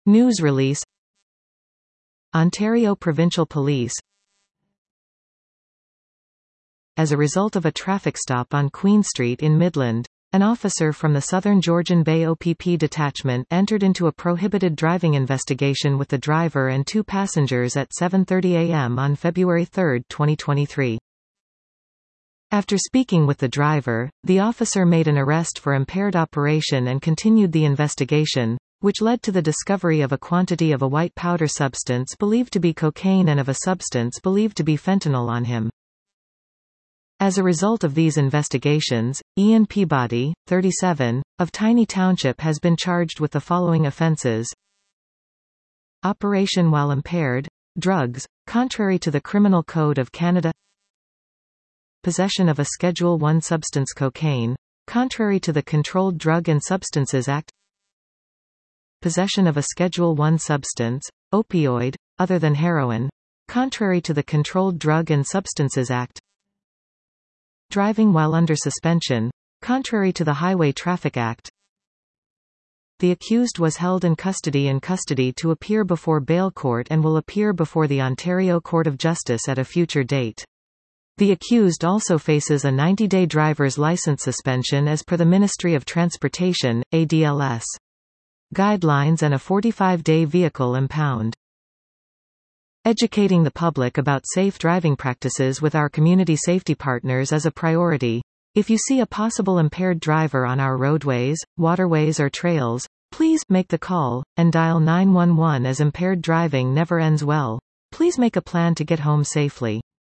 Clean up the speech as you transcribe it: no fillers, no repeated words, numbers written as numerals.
News release. Ontario Provincial Police. As a result of a traffic stop on Queen Street in Midland, an officer from the Southern Georgian Bay OPP detachment entered into a prohibited driving investigation with the driver and 2 passengers at 7:30 a.m. on February 3, 2023. After speaking with the driver, the officer made an arrest for impaired operation and continued the investigation, which led to the discovery of a quantity of a white powder substance believed to be cocaine and of a substance believed to be fentanyl on him. As a result of these investigations, Ian Peabody, 37, of Tiny Township has been charged with the following offences: operation while impaired, drugs, contrary to the Criminal Code of Canada, possession of a Schedule I substance cocaine, contrary to the Controlled Drug and Substances Act, possession of a Schedule I substance, opioid, other than heroin, contrary to the Controlled Drug and Substances Act, driving while under suspension, contrary to the Highway Traffic Act. The accused was held in custody to appear before bail court and will appear before the Ontario Court of Justice at a future date. The accused also faces a 90-day driver's license suspension as per the Ministry of Transportation, ADLS guidelines, and a 45-day vehicle impound. Educating the public about safe driving practices with our community safety partners is a priority. If you see a possible impaired driver on our roadways, waterways or trails, please make the call and dial 911 as impaired driving never ends well. Please make a plan to get home safely.